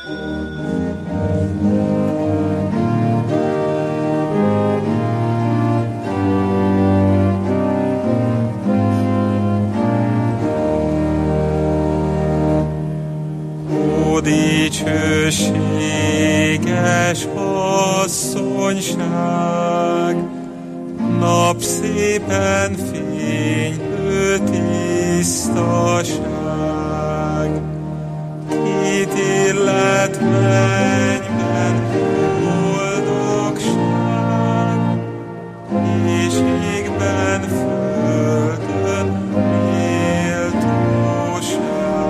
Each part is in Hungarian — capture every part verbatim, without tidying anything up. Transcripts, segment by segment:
Dicsőséges asszonyság, napszépen fénylő tisztaság, két illet mennyben boldogság, és égben földön méltóság.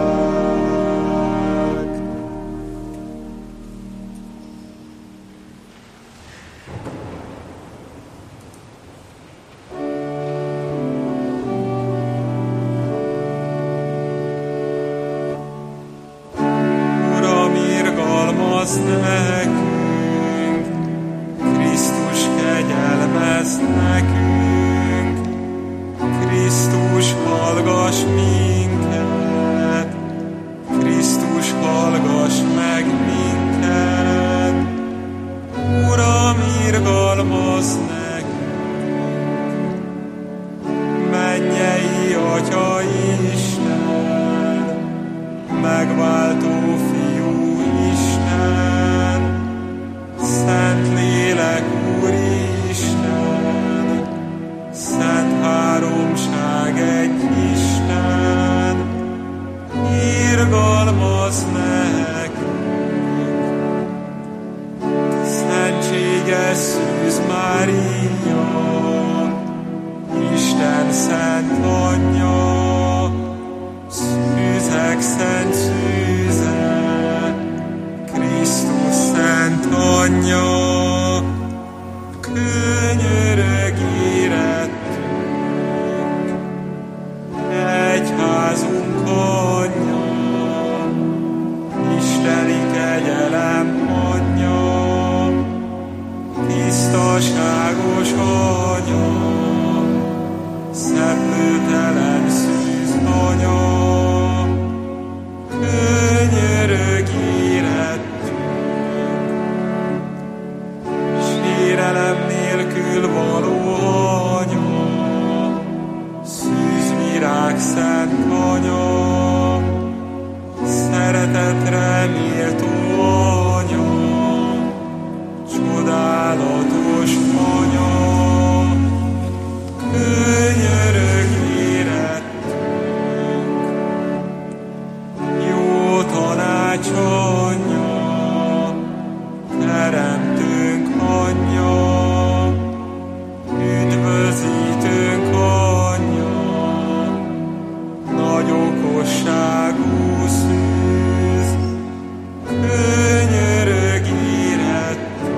Az nekünk, Krisztus kegyelmez nekünk, Krisztus hallgass minket, Krisztus hallgass meg minket, Uram, irgalmazz nekünk, mennyei Atya Isten, megváltó Fiú Isten, Szent Lélek Úristen, Szent Háromság egy Isten, irgalmazz nekünk. Szentséges Szűz Mária, Isten szent Anyja, szűzek szent szűze, Krisztus szent Anyja, könyörög érettünk, egyházunk Anyja, isteni kegyelem Anyja, tisztaságos Anya, szeplőtelen szűz Anya, könyörög érettünk, sérelem nélkül való Anya, szűzvirág szent Anya, szeretetre méltó Anya, csodálatos Anya, könyörög érettünk, jó tanács Anyja, teremtőnk Anyja, üdvözítőnk Anyja, nagy okosságú szűz, könyörög érettünk,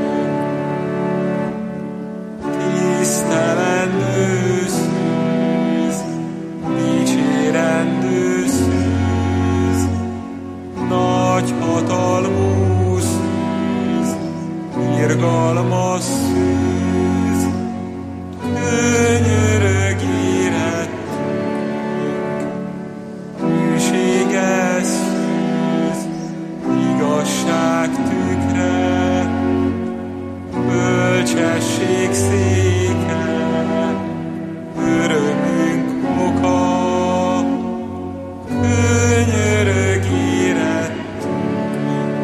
tisztelendő szűz, dicsérendő szűz, nagy hatalmú szűz, irgalmas szűz, könyörög érettünk, hűséges szűz, igazság tükre, bölcsesség széke, örömünk oka, könyörög érettünk,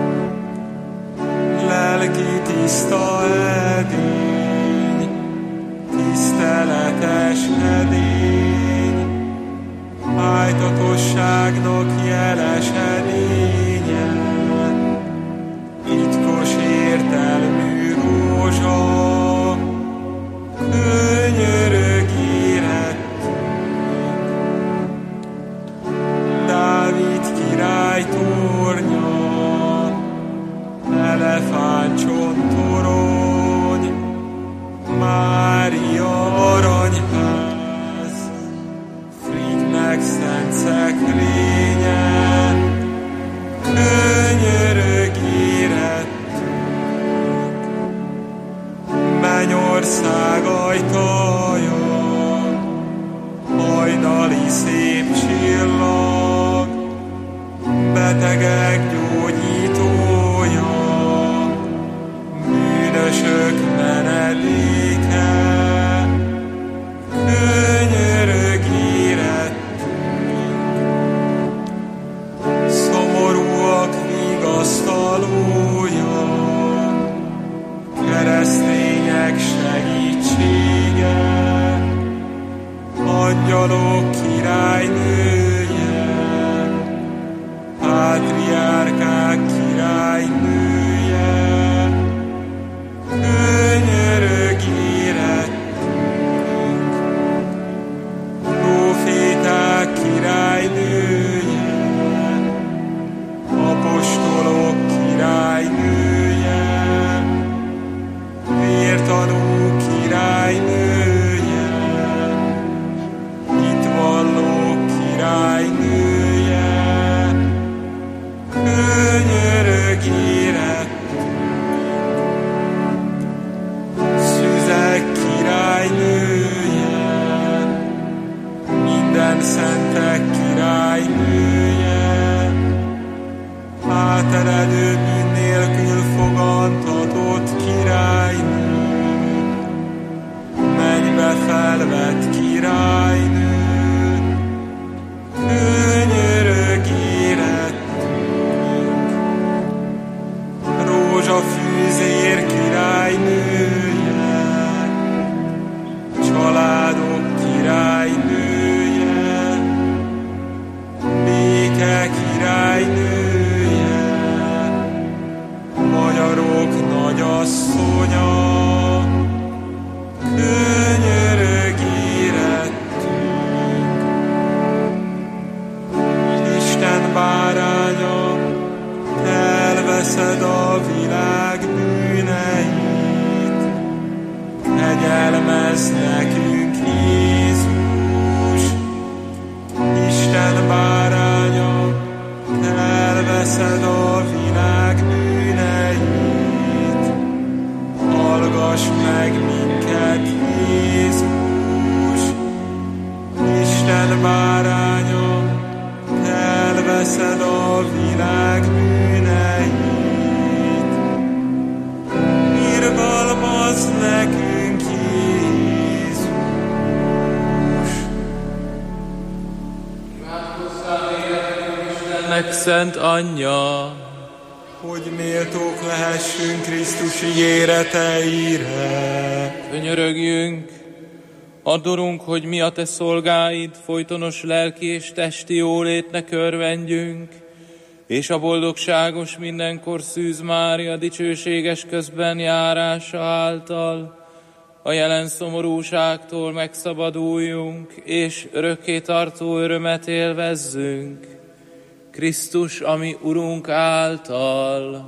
lelki tiszta edény, tiszteletes edény, ájtatosságnak jeles edénye, titkos értelmű rózsa, könyörög érettünk, Dávid király tornya, elefántcsontoron, menedéke, könyörög érettünk, szomorúak vigasztalója, keresztények segítsége, angyalok királynője, pátriárkák királynője, könyörög érettünk, próféták királynője, apostolok királynője, vértanú királynője, hitvallók királynője, könyörög érettünk, szüzek királynője, minden szentek királynője, áteredő bűn nélkül fogantatott királynő, mennybe felvett királynő, könyörög érettünk, rózsafűzér királynője, családok királynője, béke királynője, magyarok nagyasszonya, könyörög érettünk, Isten báránya, elveszed a világ bűneit, kegyelmezz nekünk Jézus, Isten báránya, elveszed a világ bűneit, hallgass meg minket Jézus, Isten báránya, elveszed a világ bűneit, irgalmazz nekünk Jézus. Imádkozzál érettünk Istennek szent anyja, hogy méltók lehessünk Krisztus ígéreteire. könyörögjünk, adorunk, hogy mi a te szolgáid folytonos lelki és testi jólétnek örvendjünk, és a boldogságos mindenkor Szűz Mária dicsőséges közben járása által a jelen szomorúságtól megszabaduljunk, és örökké tartó örömet élvezzünk. Krisztus, ami Urunk által.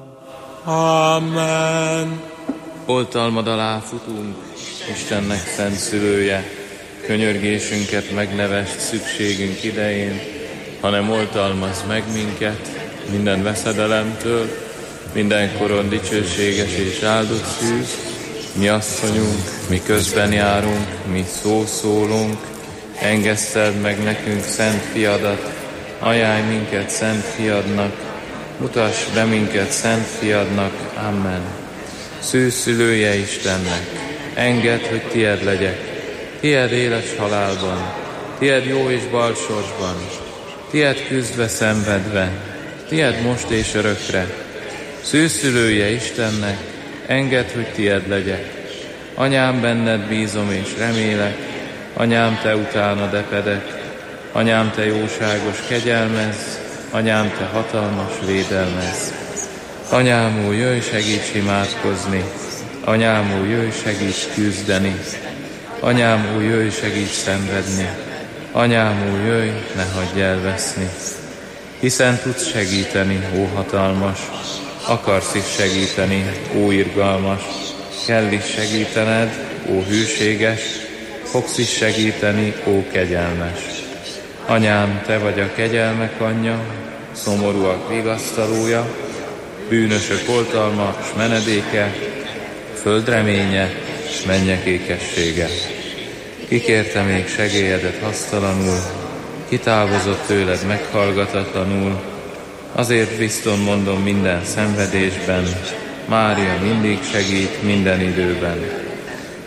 Amen. Oltalmad alá futunk, Istennek szent szülője, könyörgésünket megnevest szükségünk idején, hanem oltalmazz meg minket minden veszedelemtől, mindenkoron dicsőséges és áldott szűz, mi asszonyunk, mi közben járunk, mi szó szólunk, engeszteld meg nekünk szent fiadat, ajánlj minket szent fiadnak, mutass be minket szent fiadnak, amen. Szűz szülője Istennek, engedd, hogy tied legyek, tied éles halálban, tied jó és bal sorsban, tied küzdve szenvedve, tied most és örökre. Szűz szülője Istennek, engedd, hogy tied legyek. Anyám, benned bízom és remélek, anyám, te utánad epedek, anyám, te jóságos kegyelmezz, anyám, te hatalmas védelmezz. Anyám, ó, jöjj, segíts imádkozni, anyám, ó, jöjj, segíts küzdeni, anyám, ó, jöjj, segíts szenvedni, anyám, ó, jöjj, ne hagyj elveszni. Hiszen tudsz segíteni, ó hatalmas, akarsz is segíteni, ó irgalmas, kell is segítened, ó hűséges, fogsz is segíteni, ó kegyelmes. Anyám, te vagy a kegyelmek anyja, szomorúak vigasztalója, bűnösök oltalma s menedéke, föld reménye s mennyek ékessége. Kikérte még segélyedet hasztalanul, kitávozott tőled meghallgatatlanul, azért bizton mondom minden szenvedésben, Mária mindig segít minden időben.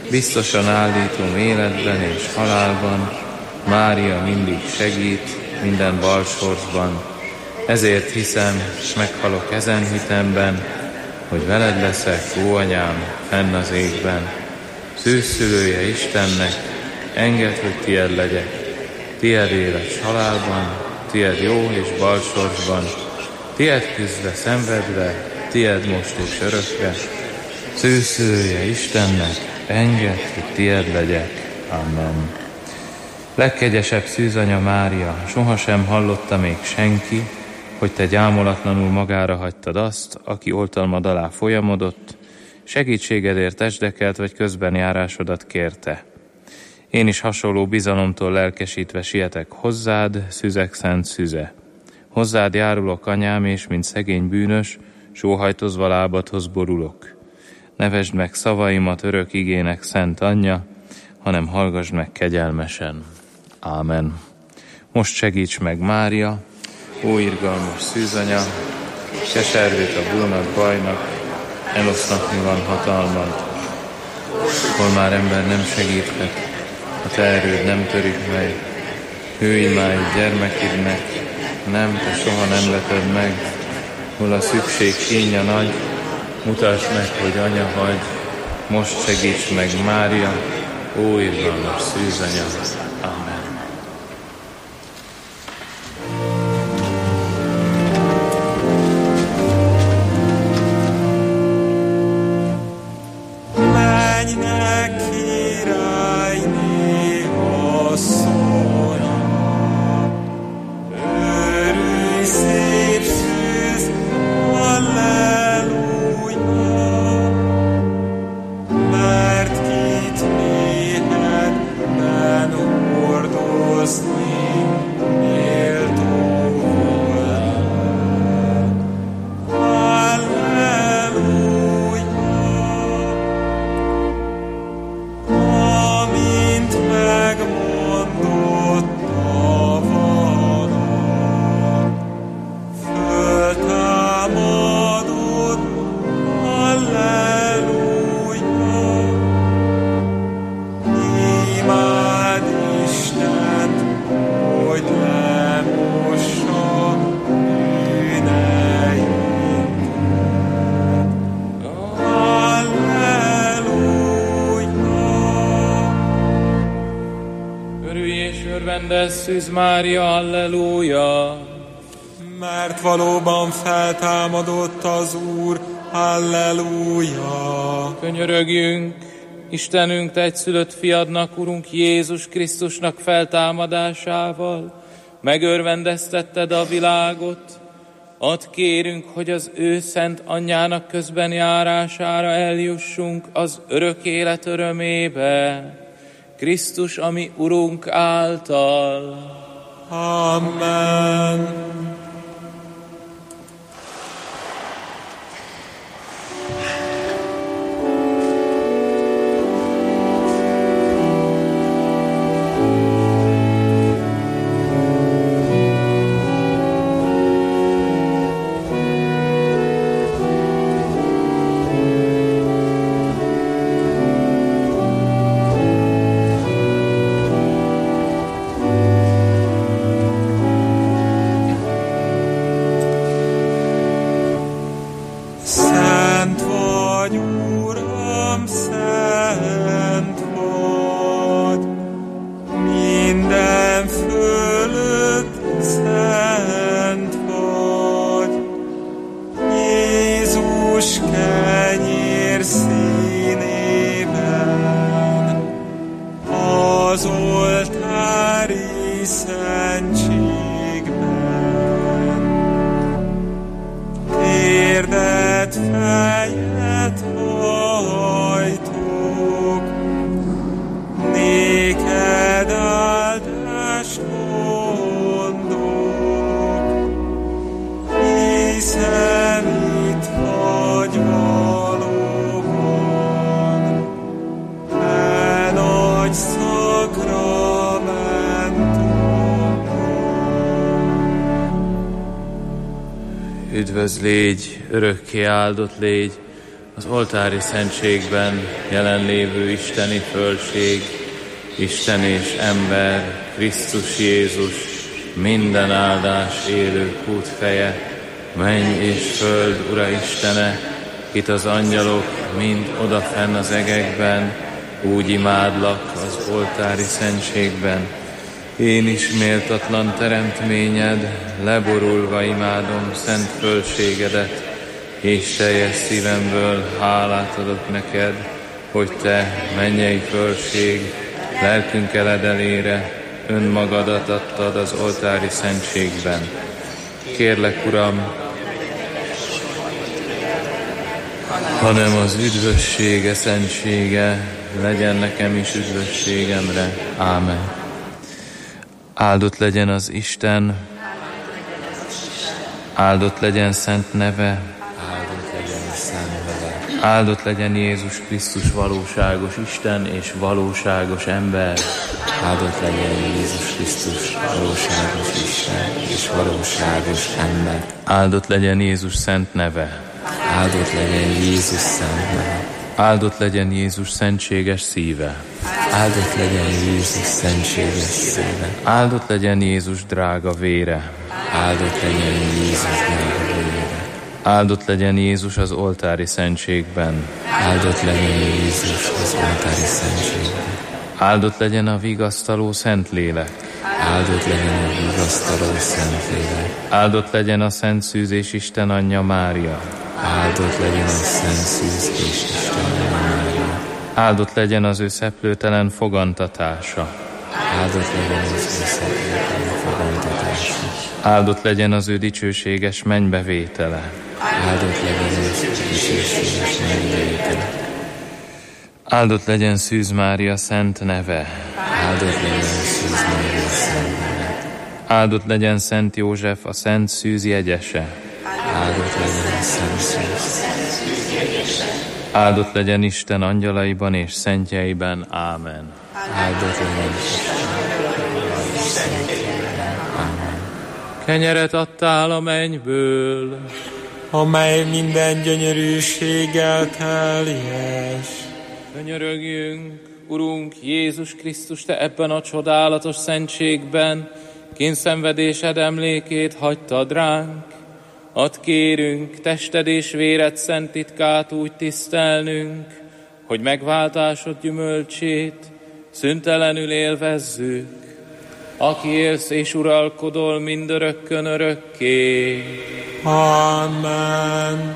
biztosan állítom életben és halálban, Mária mindig segít minden balsorsban. Ezért hiszem, s meghalok ezen hitemben, hogy veled leszek, ó anyám, fenn az égben. Szűzszülője Istennek, engedd, hogy tied legyek. Tied élet s halálban, tied jó és balsorsban, tied küzdve, szenvedve, tied most és örökre. Szűzszülője Istennek, engedd, hogy tied legyek. Amen. Legkegyesebb szűzanya Mária, sohasem hallotta még senki, hogy te gyámolatlanul magára hagytad azt, aki oltalmad alá folyamodott, segítségedért esdekelt vagy közben járásodat kérte. Én is hasonló bizalomtól lelkesítve sietek hozzád, szüzek szent szüze. Hozzád járulok, anyám, és mint szegény bűnös, sóhajtozva lábadhoz borulok. Ne vesd meg szavaimat örök igének, szent anyja, hanem hallgass meg kegyelmesen. Ámen. Most segíts meg, Mária, ó irgalmas szűzanya, keservét a búnak, bajnak, elosznak mi van hatalmad. Hol már ember nem segíthet, a te erőd nem törik meg, hőimáid gyermekidnek, nem, te soha nem veted meg, hol a szükség kínja nagy, mutasd meg, hogy anya vagy, most segíts meg, Mária, ó irgalmas szűzanya. Amen. Szűz Mária, halleluja! Mert valóban feltámadott az Úr, halleluja! Könyörögjünk, Istenünk, te egyszülött fiadnak, Urunk Jézus Krisztusnak feltámadásával megörvendeztetted a világot. Add kérünk, hogy az ő szent anyjának közben járására eljussunk az örök élet örömébe. Krisztus, ami Urunk által. Amen. Üdvöz légy, örökké áldott légy, az oltári szentségben jelenlévő isteni fölség, Isten és ember, Krisztus Jézus, minden áldás élő kútfeje, menny és föld Ura Istene, kit az angyalok mind odafenn az egekben, úgy imádlak az oltári szentségben. Én is méltatlan teremtményed, leborulva imádom szent fölségedet, és teljes szívemből hálát adok neked, hogy te, mennyei fölség, lelkünk eledelére önmagadat adtad az oltári szentségben. Kérlek, Uram, hanem az üdvössége, szentsége legyen nekem is üdvösségemre. Ámen. Áldott legyen az Isten, áldott legyen szent neve, áldott legyen a szent neve. Áldott legyen Jézus Krisztus valóságos Isten és valóságos ember. Áldott legyen Jézus Krisztus valóságos Isten és valóságos ember. Áldott legyen Jézus szent neve. Áldott legyen Jézus szent neve. Áldott legyen Jézus szentséges szíve. Áldott legyen Jézus szentséges szíve. Áldott legyen Jézus drága vére. Áldott legyen Jézus drága vére. Áldott legyen Jézus az oltári szentségben. Áldott legyen Jézus az oltári szentségben. Áldott legyen a vigasztaló Szentlélek. Áldott legyen a vigasztaló Szentlélek. Áldott legyen a Szent Szűz és Isten anyja Mária. Áldott legyen a Szent Szűz és Isten anyja Mária. Áldott legyen az ő szeplőtelen fogantatása. Áldott legyen az ő szeplőtelen fogantatása. Áldott legyen az ő dicsőséges mennybevétele. Áldott legyen az ő dicsőséges mennybevétele. Áldott legyen Szűz Mária szent neve. Áldott legyen Szűz Mária szent neve. Áldott legyen Szent József a Szent Szűz jegyese. Áldott legyen a Szent Szűz. Áldott legyen Isten angyalaiban és szentjeiben. Ámen. Áldott legyen Isten angyalaiban és szentjeiben. Ámen. Kenyeret adtál a mennyből, amely minden gyönyörűséggel teljes. könyörögjünk, Urunk Jézus Krisztus, Te ebben a csodálatos szentségben kényszenvedésed emlékét hagytad ránk. Add kérünk, tested és véred szent titkát úgy tisztelnünk, hogy megváltásod gyümölcsét szüntelenül élvezzük, aki élsz és uralkodol mindörökkön örökké. Amen.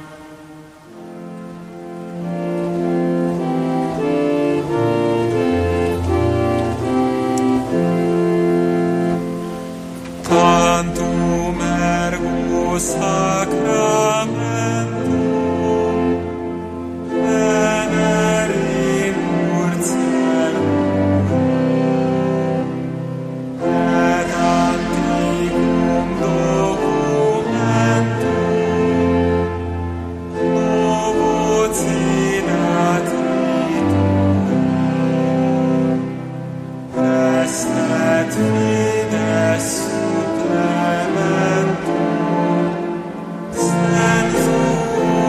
Tantum ergo sacramentum venerimur celum et antiquum documentum novo cinatritum restet fides supplementum sensu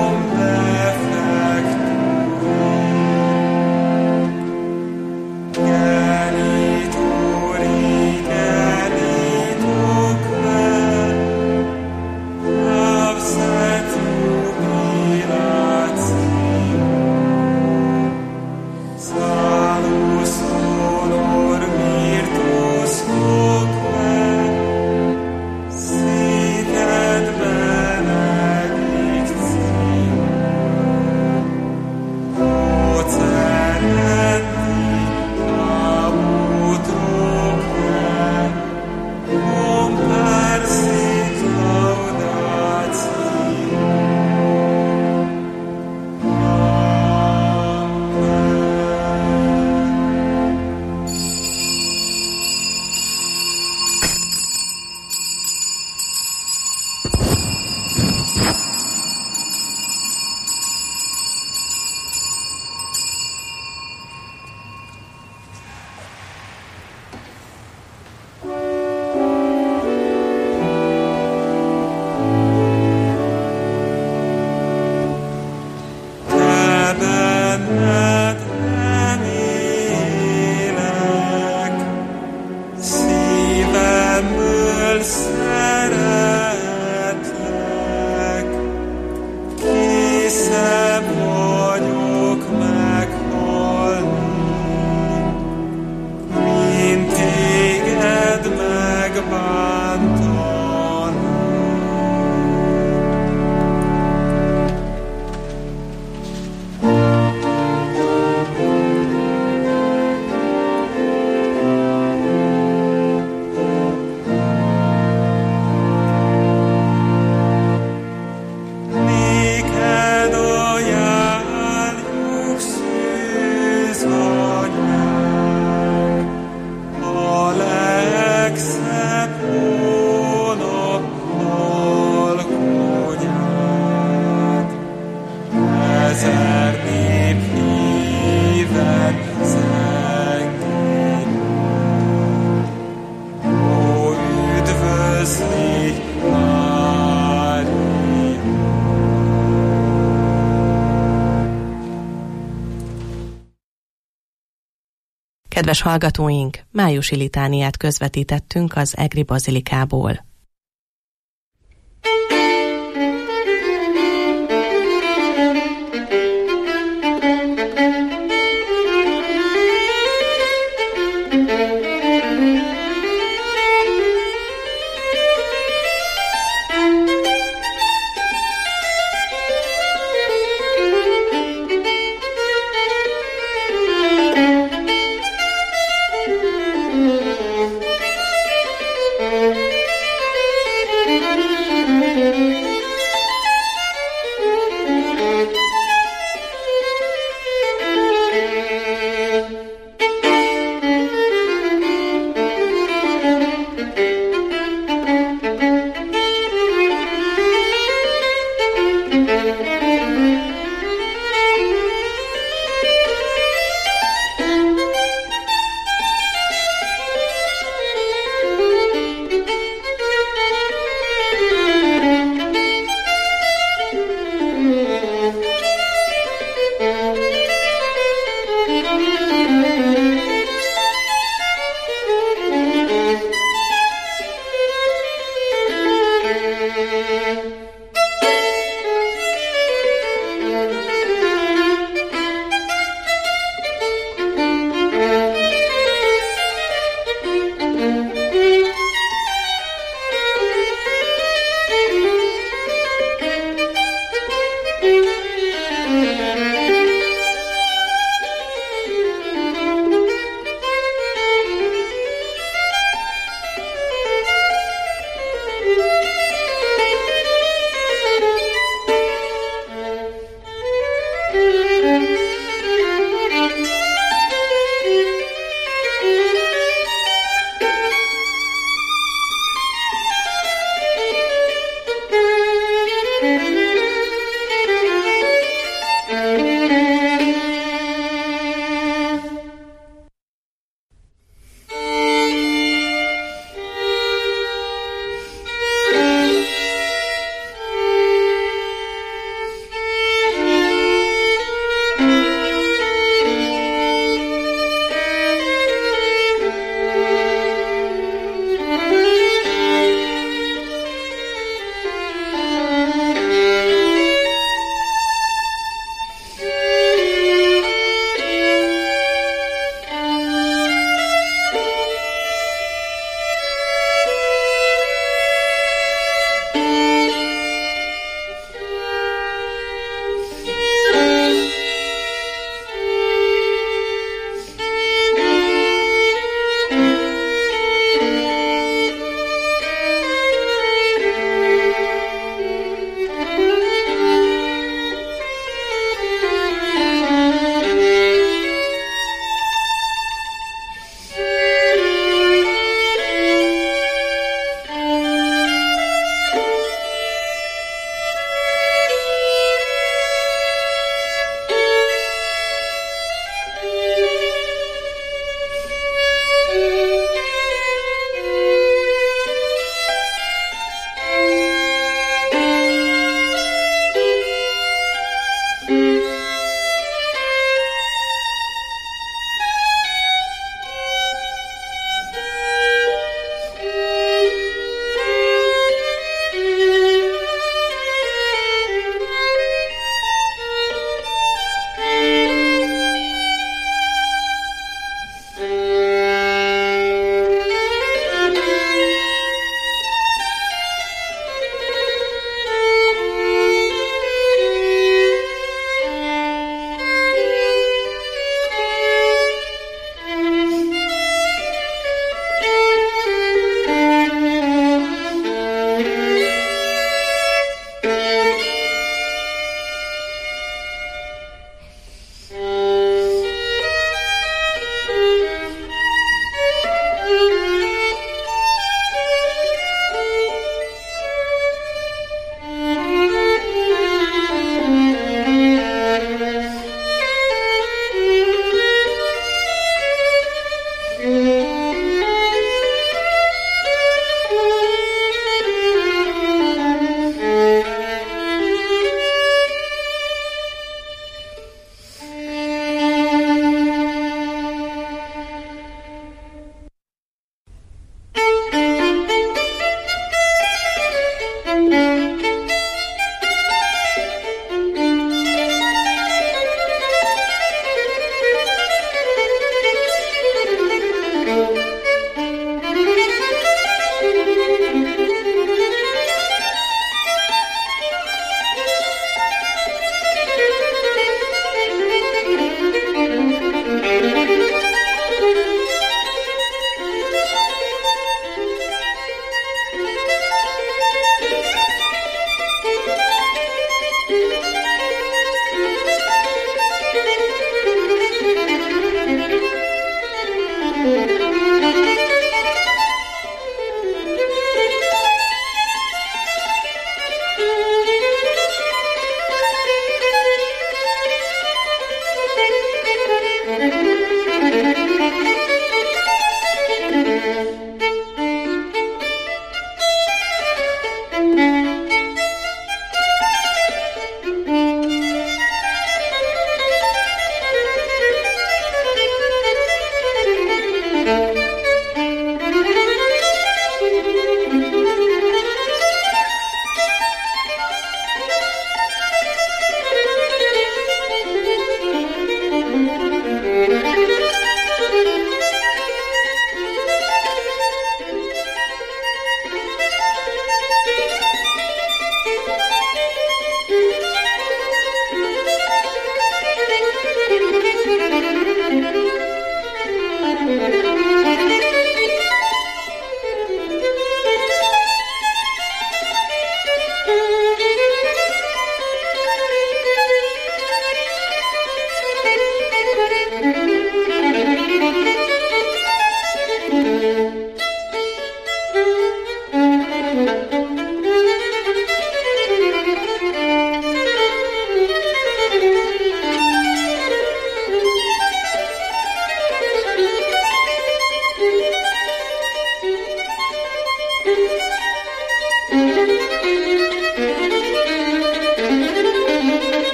Kedves hallgatóink, májusi litániát közvetítettünk az egri bazilikából.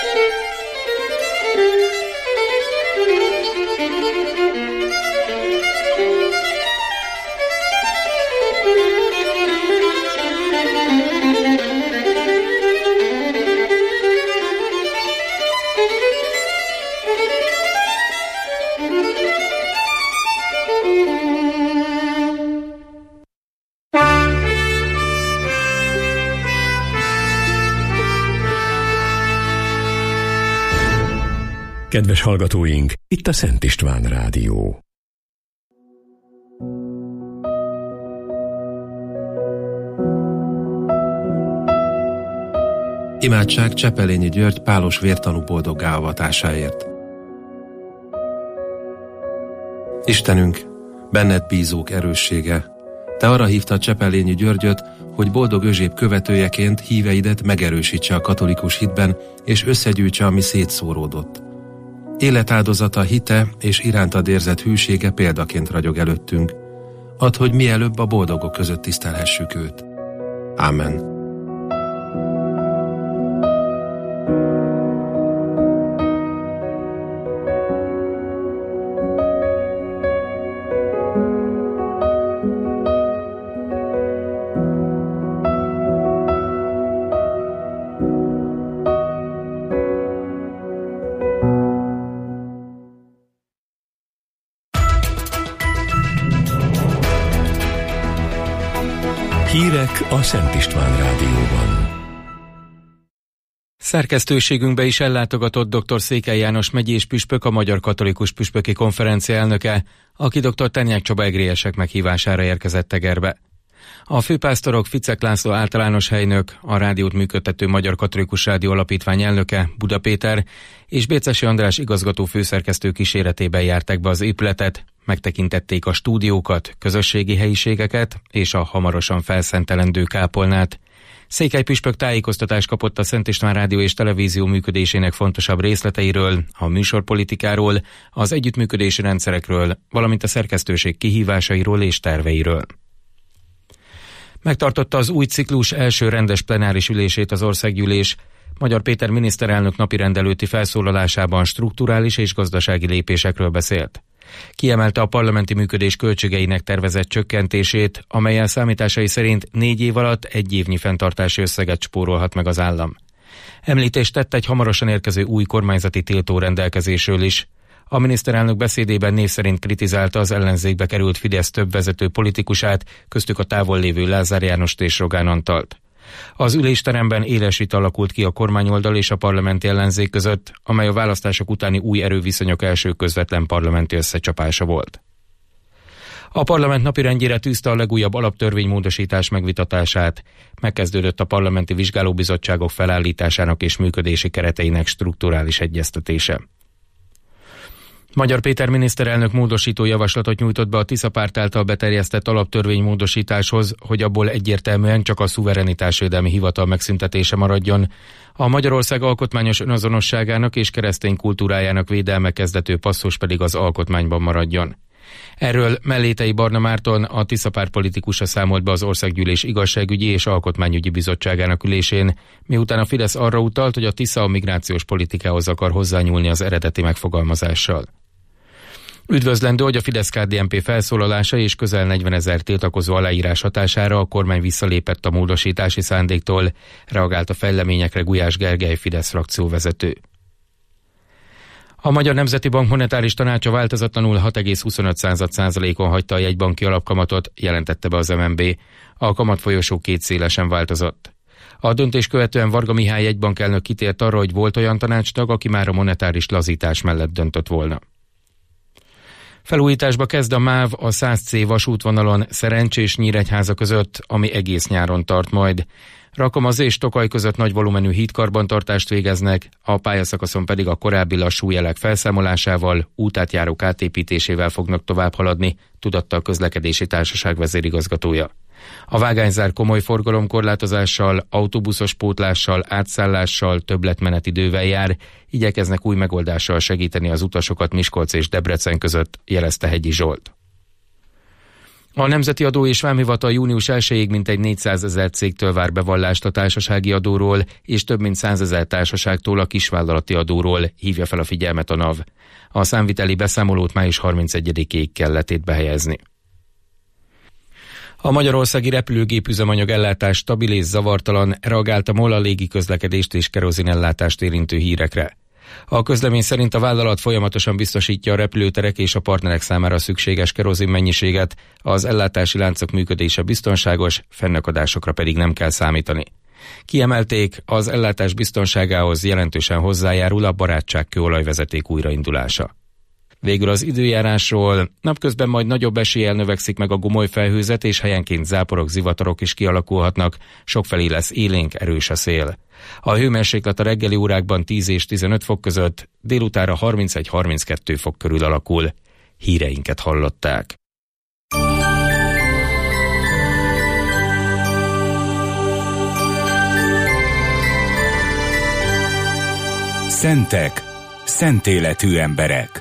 Kedves hallgatóink, itt a Szent István Rádió. Imádság Csepelényi György pálos vértanú boldoggá avatásáért. Istenünk, benned bízók erőssége, te arra hívtad Csepelényi Györgyöt, hogy boldog özséb követőjeként híveidet megerősítse a katolikus hitben, és összegyűjtse, ami szétszóródott. Életáldozata, hite és irántad érzett hűsége példaként ragyog előttünk. Add, hogy mielőbb a boldogok között tisztelhessük őt. Ámen. Hírek a Szent István Rádióban. Szerkesztőségünkbe is ellátogatott dr. Székely János megyés püspök, a Magyar Katolikus Püspöki Konferencia elnöke, aki dr. Ternyák Csaba egrélyesek meghívására érkezett Egerbe. A főpásztorok Ficek László általános helynök, a rádiót működtető Magyar Katolikus Rádió Alapítvány elnöke, Buda Péter, és Bécesi András igazgató főszerkesztő kíséretében járták be az épületet, megtekintették a stúdiókat, közösségi helyiségeket és a hamarosan felszentelendő kápolnát. Székely püspök tájékoztatást kapott a Szent István Rádió és Televízió működésének fontosabb részleteiről, a műsorpolitikáról, az együttműködési rendszerekről, valamint a szerkesztőség kihívásairól és terveiről. Megtartotta az új ciklus első rendes plenáris ülését az országgyűlés. Magyar Péter miniszterelnök napirend előtti felszólalásában strukturális és gazdasági lépésekről beszélt. Kiemelte a parlamenti működés költségeinek tervezett csökkentését, amellyel számításai szerint négy év alatt egy évnyi fenntartási összeget spórolhat meg az állam. Említést tett egy hamarosan érkező új kormányzati tiltó rendelkezésről is. A miniszterelnök beszédében név szerint kritizálta az ellenzékbe került Fidesz több vezető politikusát, köztük a távol lévő Lázár Jánost és Rogán Antalt. Az ülésteremben éles vita alakult ki a kormányoldal és a parlamenti ellenzék között, amely a választások utáni új erőviszonyok első közvetlen parlamenti összecsapása volt. A parlament napirendjére tűzte a legújabb alaptörvénymódosítás megvitatását. Megkezdődött a parlamenti vizsgálóbizottságok felállításának és működési kereteinek strukturális egyeztetése. Magyar Péter miniszterelnök módosító javaslatot nyújtott be a Tisza Párt által beterjesztett alaptörvénymódosításhoz, hogy abból egyértelműen csak a szuverenitásvédelmi hivatal megszüntetése maradjon. A Magyarország alkotmányos önazonosságának és keresztény kultúrájának védelme kezdető passzus pedig az alkotmányban maradjon. Erről Mellétei Barna Márton, a Tisza Párt politikusa számolt be az Országgyűlés Igazságügyi és Alkotmányügyi Bizottságának ülésén, miután a Fidesz arra utalt, hogy a Tisza a migrációs politikához akar hozzányúlni az eredeti megfogalmazással. Üdvözlendő, hogy a Fidesz-ká dé en pé felszólalása és közel negyvenezer tiltakozó aláírás hatására a kormány visszalépett a módosítási szándéktól, reagált a fejleményekre Gulyás Gergely Fidesz frakcióvezető. A Magyar Nemzeti Bank monetáris tanácsa változatlanul hat egész huszonöt százalékon hagyta a jegybanki alapkamatot, jelentette be az em en bé. A kamatfolyosó kétszélesen változott. A döntés követően Varga Mihály jegybankelnök kitért arra, hogy volt olyan tanácstag, aki már a monetáris lazítás mellett döntött volna. Felújításba kezd a MÁV a száz cé vasútvonalon Szerencsés-Nyíregyháza között, ami egész nyáron tart majd. Rakomaz és Tokaj között nagy volumenű hídkarbantartást végeznek, a pályaszakaszon pedig a korábbi lassú jelek felszámolásával, útátjárók átépítésével fognak tovább haladni, tudatta a közlekedési társaság vezérigazgatója. A vágányzár komoly forgalomkorlátozással, autóbuszos pótlással, átszállással, többletmenetidővel jár, igyekeznek új megoldással segíteni az utasokat Miskolc és Debrecen között, jelezte Hegyi Zsolt. A Nemzeti Adó és Vámhivatal június elsejéig mintegy négyszázezer cégtől vár bevallást a társasági adóról, és több mint százezer társaságtól a kisvállalati adóról, hívja fel a figyelmet a NAV. A számviteli beszámolót május harmincegyedikéig kelletét behelyezni. A magyarországi repülőgép üzemanyag ellátás stabil és zavartalan, reagált a MOL a légiközlekedést és kerozinellátást érintő hírekre. A közlemény szerint a vállalat folyamatosan biztosítja a repülőterek és a partnerek számára szükséges kerozin mennyiséget, az ellátási láncok működése biztonságos, fennakadásokra pedig nem kell számítani. Kiemelték, az ellátás biztonságához jelentősen hozzájárul a barátságkőolajvezeték újraindulása. Végül az időjárásról: napközben majd nagyobb eséllyel növekszik meg a gomolyfelhőzet, és helyenként záporok, zivatarok is kialakulhatnak, sokfelé lesz élénk, erős a szél. A hőmérséklet a reggeli órákban tíz és tizenöt fok között, délutára harmincegy-harminckettő fok körül alakul. Híreinket hallották. Szentek, szent életű emberek.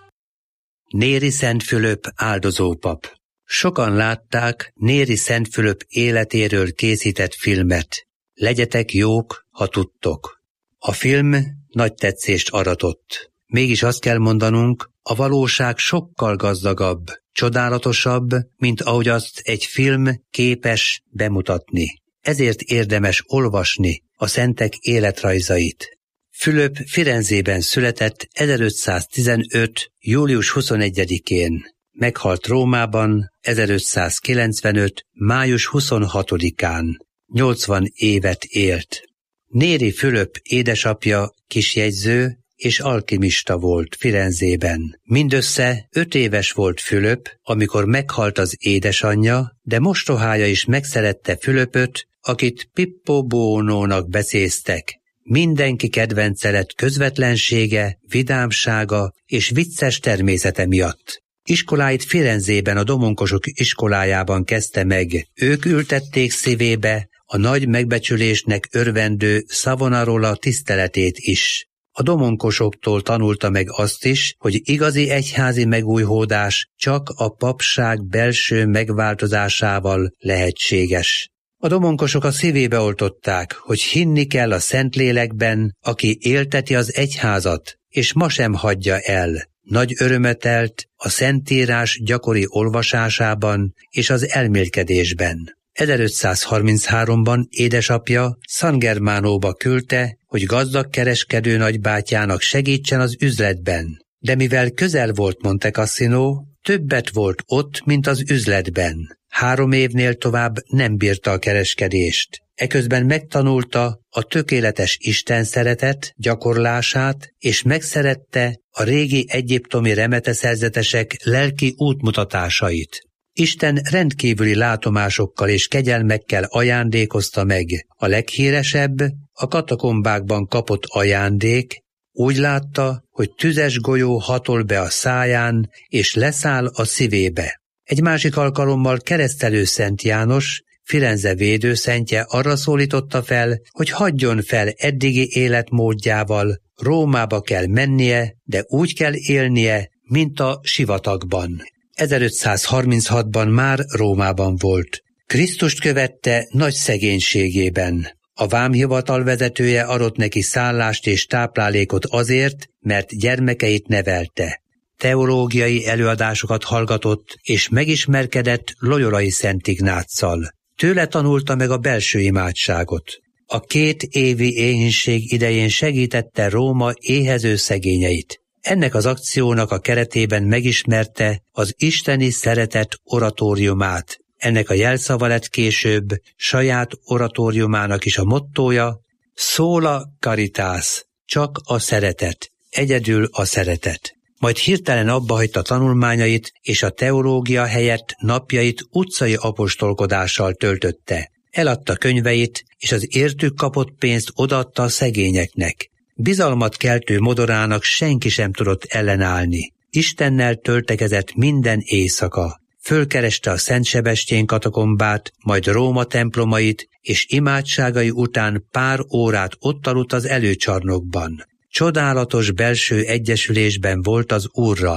Néri Szent Fülöp áldozópap. Sokan látták Néri Szent Fülöp életéről készített filmet. Legyetek jók, ha tudtok. A film nagy tetszést aratott. Mégis azt kell mondanunk, a valóság sokkal gazdagabb, csodálatosabb, mint ahogy azt egy film képes bemutatni. Ezért érdemes olvasni a szentek életrajzait. Fülöp Firenzében született ezerötszáztizenöt. július huszonegyedikén. Meghalt Rómában ezerötszázkilencvenöt. május huszonhatodikán. nyolcvan évet élt. Néri Fülöp édesapja kisjegyző és alkimista volt Firenzében. Mindössze öt éves volt Fülöp, amikor meghalt az édesanyja, de mostohája is megszerette Fülöpöt, akit Pippo Buonónak becéztek. Mindenki kedvence lett közvetlensége, vidámsága és vicces természete miatt. Iskoláit Firenzében a domonkosok iskolájában kezdte meg. Ők ültették szívébe a nagy megbecsülésnek örvendő Savonarola tiszteletét is. A domonkosoktól tanulta meg azt is, hogy igazi egyházi megújhódás csak a papság belső megváltozásával lehetséges. A domonkosok a szívébe oltották, hogy hinni kell a Szentlélekben, aki élteti az egyházat, és ma sem hagyja el. Nagy örömetelt a Szentírás gyakori olvasásában és az elmélkedésben. ezerötszázharminchárom. édesapja San Germánóba küldte, hogy gazdag kereskedő nagybátyjának segítsen az üzletben. De mivel közel volt Monte Cassino, többet volt ott, mint az üzletben. Három évnél tovább nem bírta a kereskedést. Eközben megtanulta a tökéletes Isten szeretet gyakorlását, és megszerette a régi egyiptomi remeteszerzetesek lelki útmutatásait. Isten rendkívüli látomásokkal és kegyelmekkel ajándékozta meg. A leghíresebb a katakombákban kapott ajándék. Úgy látta, hogy tüzes golyó hatol be a száján, és leszáll a szívébe. Egy másik alkalommal Keresztelő Szent János, Firenze védőszentje arra szólította fel, hogy hagyjon fel eddigi életmódjával, Rómába kell mennie, de úgy kell élnie, mint a sivatagban. ezerötszázharminchatban már Rómában volt. Krisztust követte nagy szegénységében. A vámhivatal vezetője adott neki szállást és táplálékot azért, mert gyermekeit nevelte. Teológiai előadásokat hallgatott, és megismerkedett Loyolai Szent Ignáccal. Tőle tanulta meg a belső imádságot. A két évi éhínség idején segítette Róma éhező szegényeit. Ennek az akciónak a keretében megismerte az isteni szeretet oratóriumát. Ennek a jelszava lett később saját oratóriumának is a mottója: Sola Caritas, csak a szeretet, egyedül a szeretet. Majd hirtelen abbahagyta tanulmányait, és a teológia helyett napjait utcai apostolkodással töltötte. Eladta könyveit, és az értük kapott pénzt odaadta a szegényeknek. Bizalmat keltő modorának senki sem tudott ellenállni. Istennel töltekezett minden éjszaka. Fölkereste a Szent Sebestyén katakombát, majd Róma templomait, és imádságai után pár órát ott aludt az előcsarnokban. Csodálatos belső egyesülésben volt az Úrral.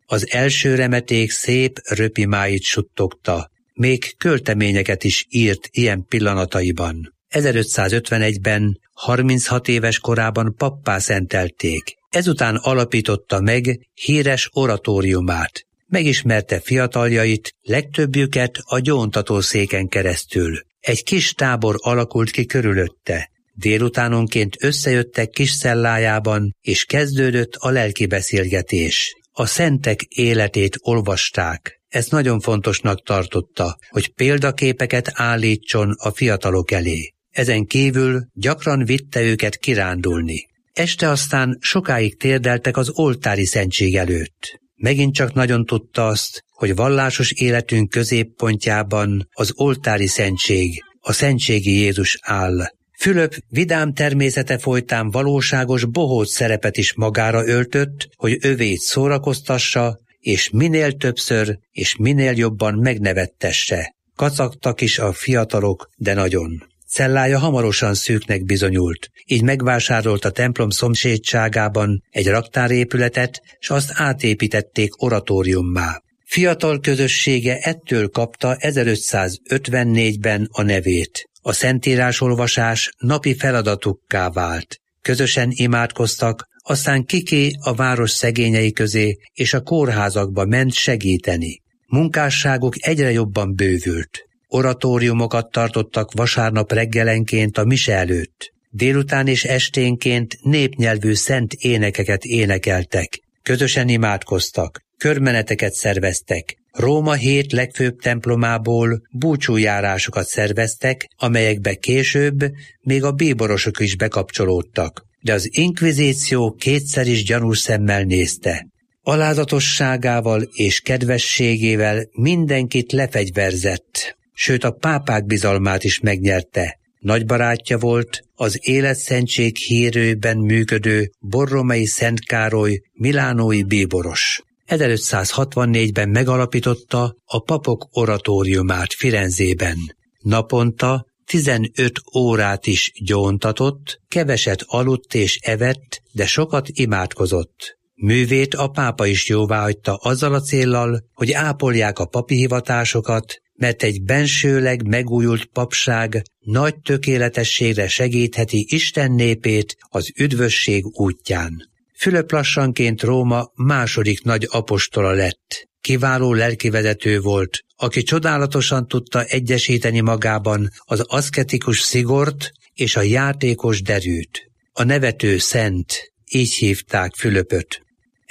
Az első remeték szép röpimáit suttogta, még költeményeket is írt ilyen pillanataiban. ezerötszázötvenegyben, harminchat éves korában pappá szentelték. Ezután alapította meg híres oratóriumát. Megismerte fiataljait, legtöbbjüket a gyóntatószéken keresztül. Egy kis tábor alakult ki körülötte. Délutánonként összejöttek kis cellájában, és kezdődött a lelki beszélgetés. A szentek életét olvasták. Ezt nagyon fontosnak tartotta, hogy példaképeket állítson a fiatalok elé. Ezen kívül gyakran vitte őket kirándulni. Este aztán sokáig térdeltek az oltári szentség előtt. Megint csak nagyon tudta azt, hogy vallásos életünk középpontjában az oltári szentség, a szentségi Jézus áll. Fülöp vidám természete folytán valóságos bohóc szerepet is magára öltött, hogy övét szórakoztassa, és minél többször és minél jobban megnevettesse. Kacagtak is a fiatalok, de nagyon. Cellája hamarosan szűknek bizonyult, így megvásárolt a templom szomszédságában egy raktárépületet, s azt átépítették oratóriummá. Fiatal közössége ettől kapta ezerötszázötvennégyben a nevét. A szentírásolvasás napi feladatukká vált. Közösen imádkoztak, aztán Kiki a város szegényei közé és a kórházakba ment segíteni. Munkásságuk egyre jobban bővült. Oratóriumokat tartottak vasárnap reggelenként a mise előtt. Délután és esténként népnyelvű szent énekeket énekeltek. Közösen imádkoztak, körmeneteket szerveztek. Róma hét legfőbb templomából búcsújárásokat szerveztek, amelyekbe később még a bíborosok is bekapcsolódtak. De az inkvizíció kétszer is gyanús szemmel nézte. Alázatosságával és kedvességével mindenkit lefegyverzett, sőt a pápák bizalmát is megnyerte. Nagy barátja volt az életszentség hírőben működő Borromei Szent Károly milánói bíboros. ezerötszázhatvannégyben megalapította a papok oratóriumát Firenzében. Naponta tizenöt órát is gyóntatott, keveset aludt és evett, de sokat imádkozott. Művét a pápa is jóváhagyta azzal a céllal, hogy ápolják a papi hivatásokat, mert egy bensőleg megújult papság nagy tökéletességre segítheti Isten népét az üdvösség útján. Fülöp lassanként Róma második nagy apostola lett. Kiváló lelkivezető volt, aki csodálatosan tudta egyesíteni magában az aszketikus szigort és a játékos derűt. A nevető szent, így hívták Fülöpöt.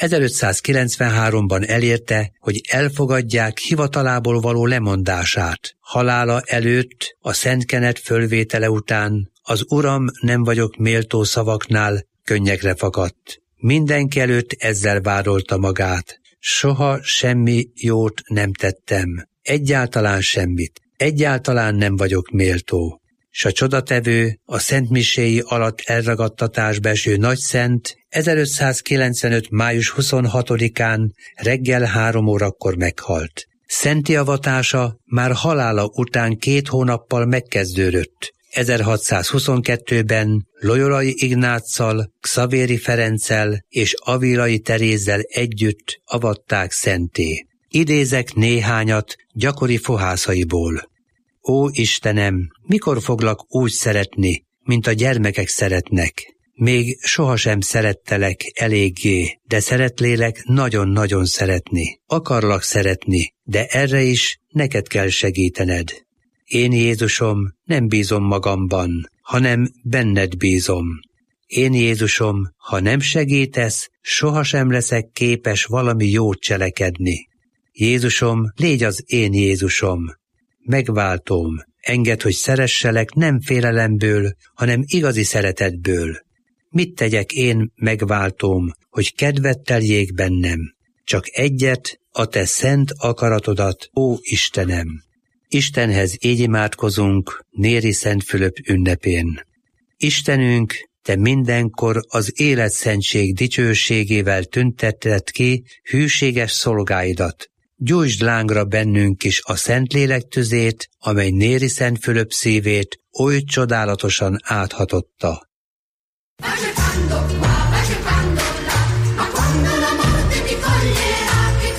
ezerötszázkilencvenháromban elérte, hogy elfogadják hivatalából való lemondását. Halála előtt, a szentkenet fölvétele után, az Uram, nem vagyok méltó szavaknál könnyekre fakadt. Mindenki előtt ezzel vádolta magát. Soha semmi jót nem tettem. Egyáltalán semmit. Egyáltalán nem vagyok méltó. S a csodatevő, a szentmiséi alatt elragadtatásba eső nagyszent ezerötszázkilencvenöt. május huszonhatodikán reggel három órakor meghalt. Szenti avatása már halála után két hónappal megkezdődött. ezerhatszázhuszonkettőben Loyolai Ignáccal, Xavéri Ferenccel és Avilai Terézzel együtt avatták szenté. Idézek néhányat gyakori fohászaiból. Ó Istenem, mikor foglak úgy szeretni, mint a gyermekek szeretnek? Még sohasem szerettelek eléggé, de szeretlélek nagyon-nagyon szeretni. Akarlak szeretni, de erre is neked kell segítened. Én, Jézusom, nem bízom magamban, hanem benned bízom. Én, Jézusom, ha nem segítesz, sohasem leszek képes valami jót cselekedni. Jézusom, légy az én Jézusom. Megváltóm, engedd, hogy szeresselek nem félelemből, hanem igazi szeretetből. Mit tegyek én, megváltóm, hogy kedvet teljék bennem? Csak egyet, a te szent akaratodat, ó Istenem! Istenhez így imádkozunk Néri Szent Fülöp ünnepén. Istenünk, te mindenkor az életszentség dicsőségével tüntetted ki hűséges szolgáidat. Gyújtsd lángra bennünk is a Szentlélek tüzét, amely Néri Szent Fülöp szívét oly csodálatosan áthatotta. Vagitando qua, vagitando là, ma quando la morte mi coglierà, che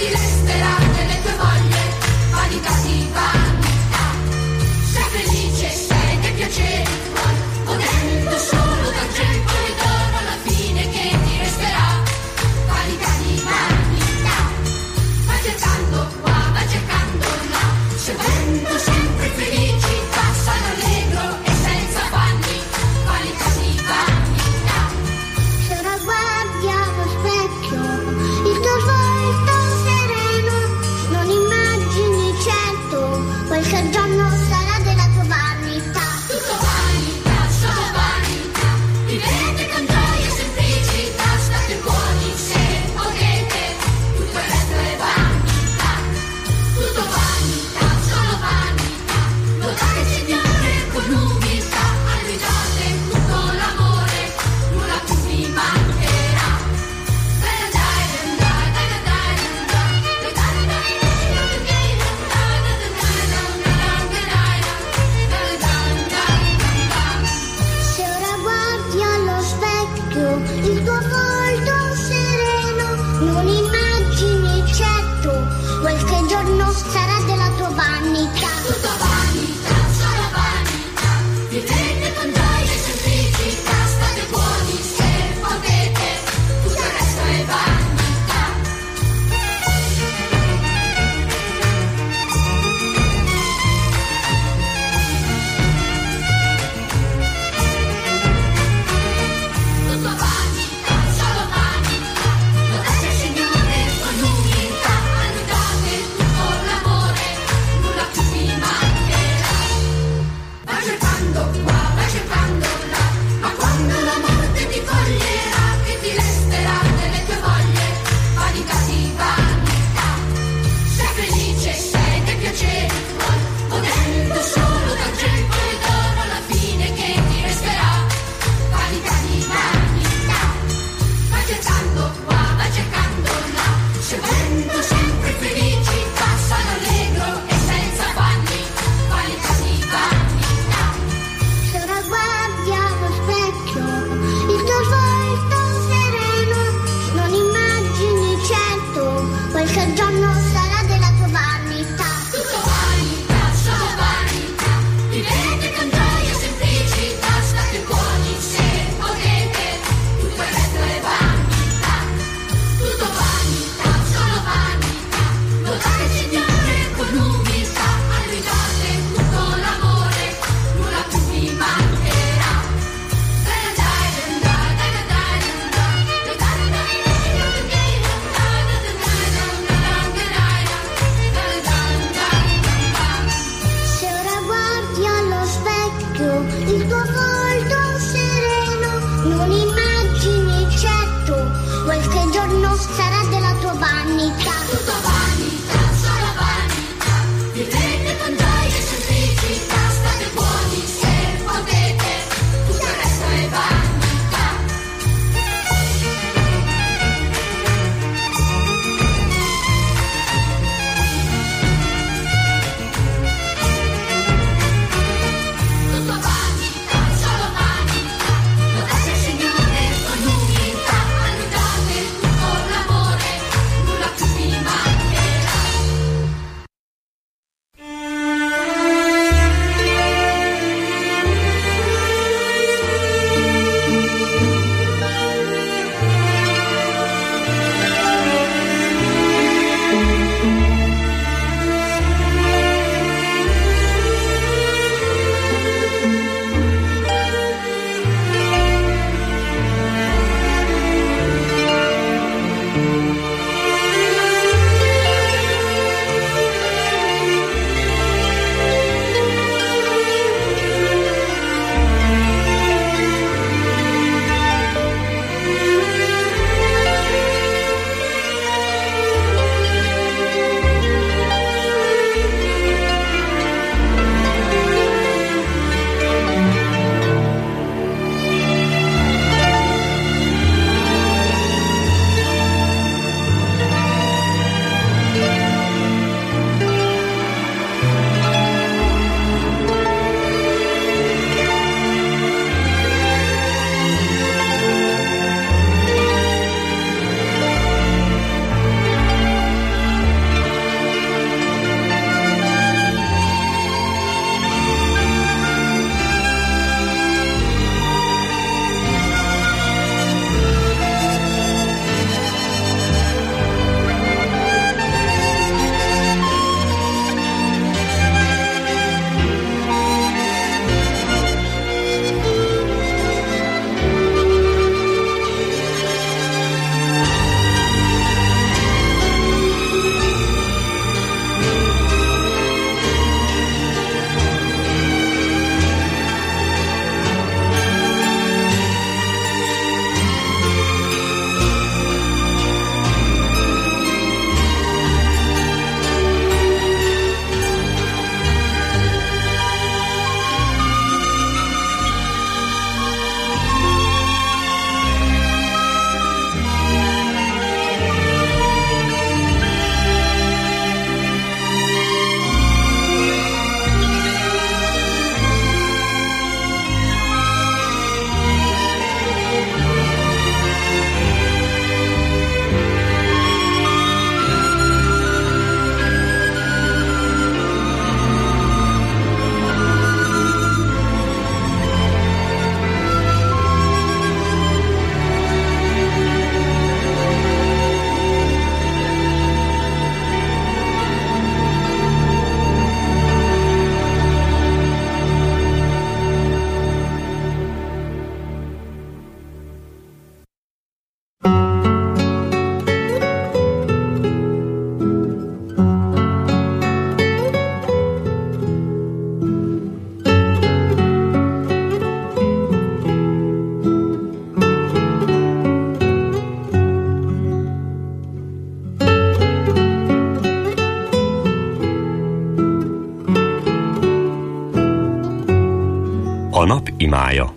A nap imája.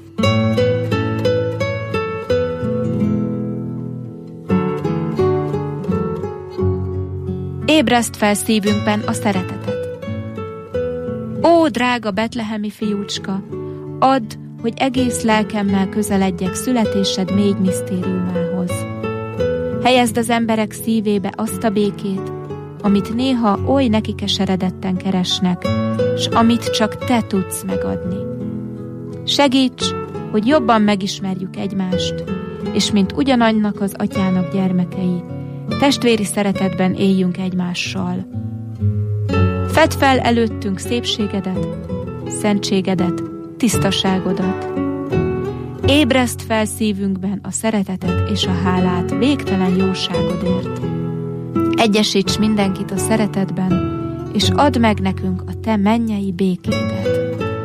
Ébreszt fel szívünkben a szeretetet. Ó, drága betlehemi fiúcska, add, hogy egész lelkemmel közeledjek születésed mély misztériumához. Helyezd az emberek szívébe azt a békét, amit néha oly neki keseredetten keresnek, s amit csak te tudsz megadni. Segíts, hogy jobban megismerjük egymást, és mint ugyanannak az atyának gyermekei, testvéri szeretetben éljünk egymással. Fedd fel előttünk szépségedet, szentségedet, tisztaságodat. Ébreszt fel szívünkben a szeretetet és a hálát végtelen jóságodért. Egyesíts mindenkit a szeretetben, és add meg nekünk a te mennyei békédet.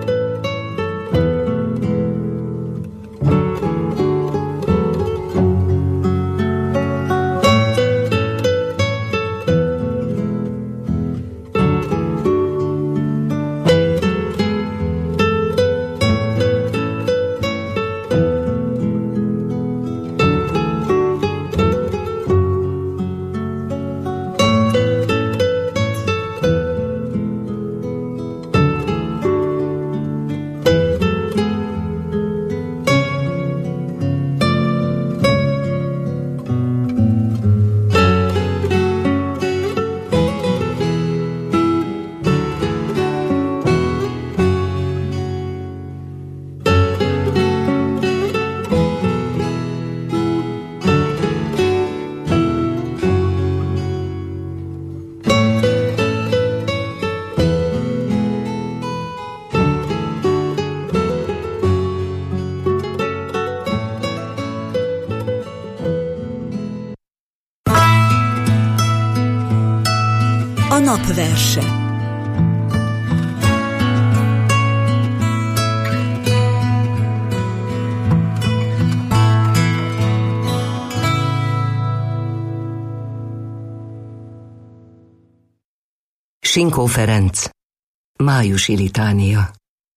A napverse. Sinkó Ferenc, májusi litánia.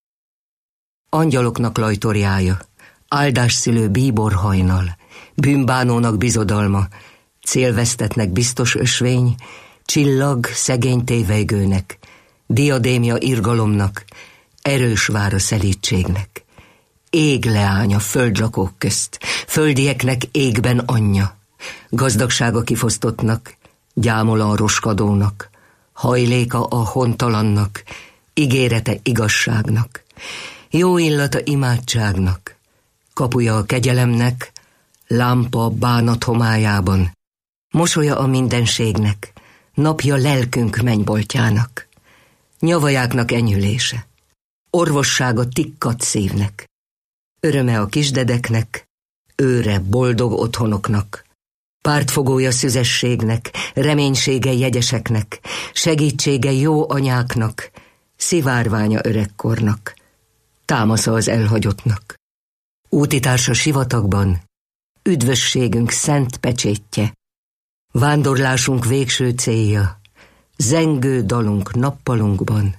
Angyaloknak lajtorjája, áldásszülő bíbor hajnal, bűnbánónak bizodalma, célvesztetnek biztos ösvény, csillag szegény tévejgőnek, diadémja irgalomnak, erős vár a szelídségnek. Ég leánya földlakók közt, földieknek égben anyja, gazdagsága kifosztottnak, gyámola a roskadónak, hajléka a hontalannak, ígérete igazságnak, jó illata imádságnak, kapuja a kegyelemnek, lámpa bánat homályában, mosolya a mindenségnek, napja lelkünk mennyboltjának, nyavajáknak enyhülése, orvossága tikkat szívnek, öröme a kisdedeknek, őre boldog otthonoknak, pártfogója szüzességnek, reménysége jegyeseknek, segítsége jó anyáknak, szivárványa öregkornak, támasza az elhagyottnak, útitársa sivatagban, üdvösségünk szent pecsétje, vándorlásunk végső célja, zengő dalunk nappalunkban,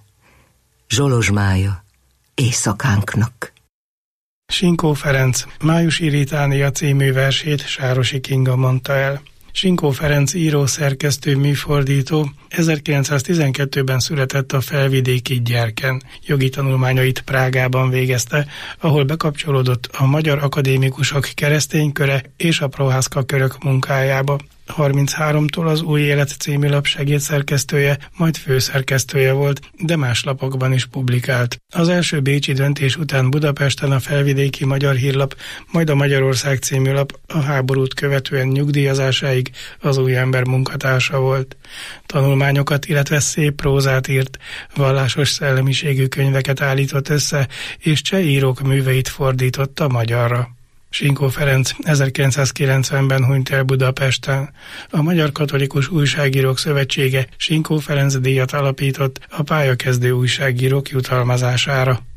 zsolozsmája éjszakánknak. Sinkó Ferenc májusi litánia című versét Sárosi Kinga mondta el. Sinkó Ferenc író, szerkesztő, műfordító ezerkilencszáztizenkettőben született a felvidéki Gyerken. Jogi tanulmányait Prágában végezte, ahol bekapcsolódott a Magyar Akadémikusok Keresztényköre és a Prohászka körök munkájába. harmincháromtól az Új Élet című lap segédszerkesztője, majd főszerkesztője volt, de más lapokban is publikált. Az első bécsi döntés után Budapesten a Felvidéki Magyar Hírlap, majd a Magyarország című lap a háborút követően nyugdíjazásáig az Új Ember munkatársa volt. Tanulmányokat, illetve szép prózát írt, vallásos szellemiségű könyveket állított össze, és cseh írók műveit fordította magyarra. Sinkó Ferenc ezerkilencszázkilencvenben hunyt el Budapesten. A Magyar Katolikus Újságírók Szövetsége Sinkó Ferenc díjat alapított a pályakezdő újságírók jutalmazására.